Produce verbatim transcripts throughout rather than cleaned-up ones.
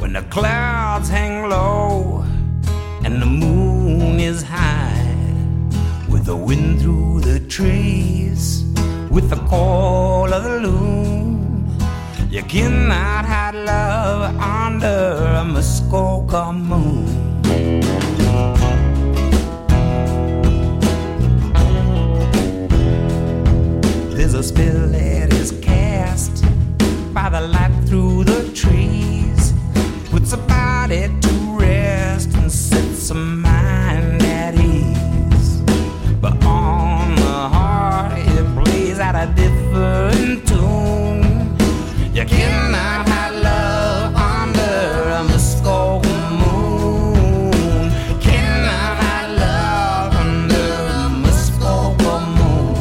when the clouds hang low and the moon is high, with the wind through the trees, with the call of the loon. You cannot hide love under a Muskoka moon. There's a spell that is cast by the light through the trees, puts a body to rest and sets a mind at ease. But on the heart it plays out a different tune. You cannot hide love under a Muskoka moon. Cannot hide love under a Muskoka moon.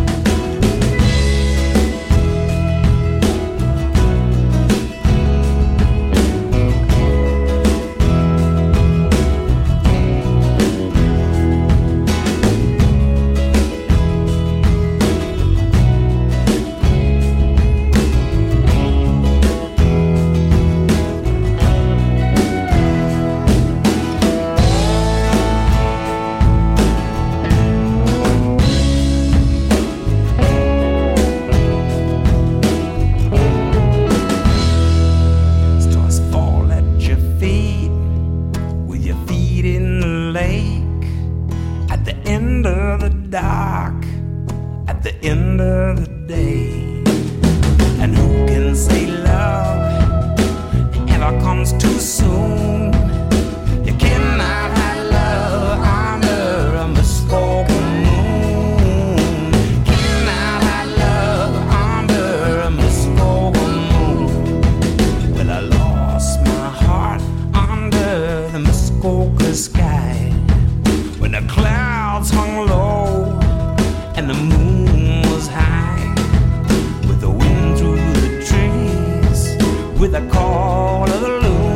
Dark at the end of the day. And who can say love ever comes too soon? You cannot hide love under a Muskoka moon. Cannot hide love under a Muskoka moon. Well, I lost my heart under the Muskoka sky, when the clouds hung low and the moon was high, with the wind through the trees, with the call of the loon.